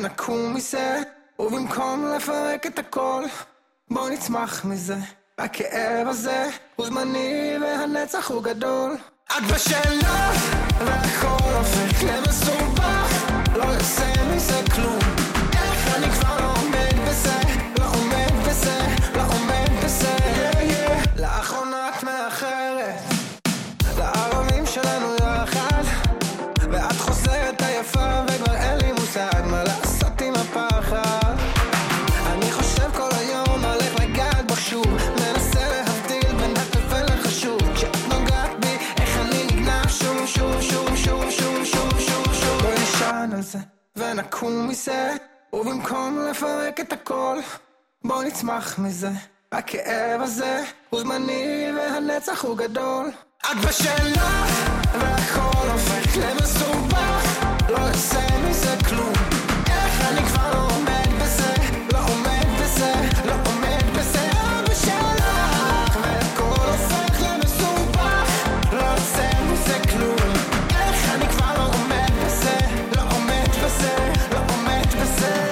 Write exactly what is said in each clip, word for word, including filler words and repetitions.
ונקום מזה, ובמקום לפרק את הכל בוא נצמח מזה. הכאב הזה הוא זמני והנצח הוא גדול. את בשלה והכל הופך למסובך, לא יוצא מזה כלום. איך אני כבר לא עומד בזה, לא עומד בזה, לא עומד בזה. yeah, yeah. לאחרונה את מאחרת לערבים שלנו יחד, ואת חוזרת היפה וכבר אין לי מושג מה לעשות עם הפחד. אני חושב כל היום על איך לגעת בו שוב, מנסה להבדיל בין הטפל לחשוב. כשאת נוגעת בי איך אני נגנע שוב שוב שוב שוב שוב שוב שוב שוב. בוא נשען על זה ונקום מזה, ובמקום לפרק את הכל בוא נצמח מזה. הכאב הזה הוא זמני והנצח הוא גדול. את בשלה והכל הופך למסובך, לא יוצא מזה כלום. איך אני כבר לא עומד בזה, לא עומד בזה, לא עומד בזה. את בשלה והכל הופך למסובך, לא יוצא מזה כלום. איך אני כבר לא עומד בזה, לא עומד בזה, לא עומד בזה.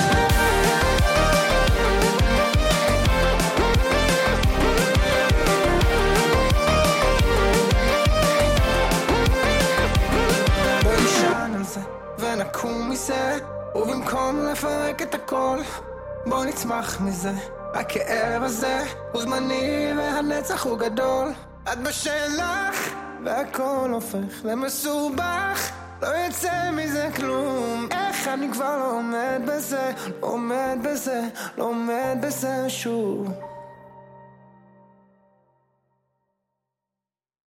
ונקום מזה, ובמקום לפרק את הכל בוא נצמח מזה. הכאב הזה הוא זמני והנצח הוא גדול. את בשלך והכל הופך למסובך, לא יצא מזה כלום. איך אני כבר לא עומד בזה, לא עומד בזה, לא עומד בזה שוב.